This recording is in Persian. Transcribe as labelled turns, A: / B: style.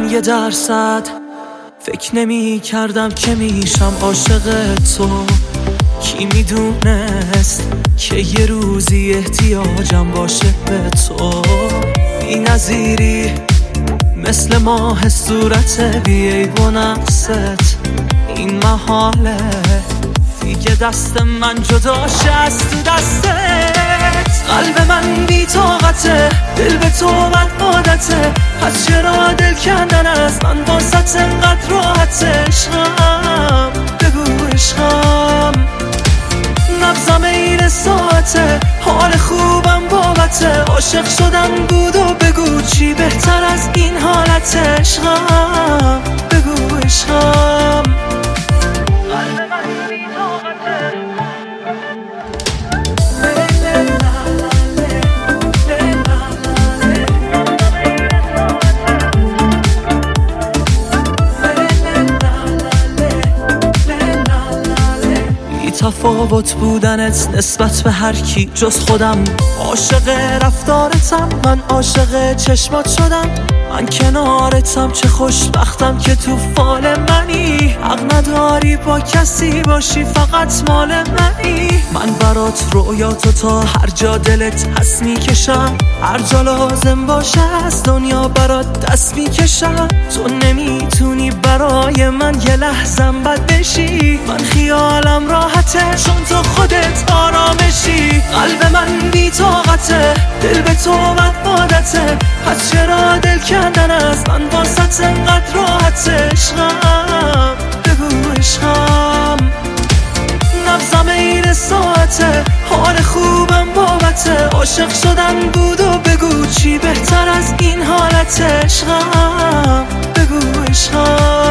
A: 1% فکر نمی کردم که میشم عاشق تو. کی میدونست که یه روزی احتیاجم باشه به تو. بی نظیری مثل ماه صورت بی عیب و نقصت. این محاله دیگه دست من جداشه از تو دستت. قلب من بی طاقته، دل به تو بد عادته. پس چرا دل کندن از من واسط انقدر راحته؟ عشقم بگو عشقم، نبضم این ساعته، حال خوبم بابته. عاشق شدن بود و بگو چی بهتر از این حالته؟ عشقم بگو عشقم. قلب من بی طاقته. تفاوت بودنت نسبت به هر کی جز خودم. عاشق رفتارتم، من عاشق چشمات شدم. من کنارتم، چه خوشبختم که تو فال منی. حق نداری با کسی باشی، فقط مال منی. من برات رویاتو تا هر جا دلت هست میکشم. هر جا لازم باشه از دنیا برات دست میکشم. تو نمیتونی برای من یه لحظم بد بشی. من خیالم راحته چون تو خودت آرامشی. قلب من بی طاقته، دل به تو بد عادته. پس چرا دل کندن از من واسط انقدر راحته؟ عشقم بگو عشقم، نبضم این ساعته، حال خوبم بابته. عاشق شدن بود و بگو چی بهتر از این حالته؟ عشقم بگو عشقم.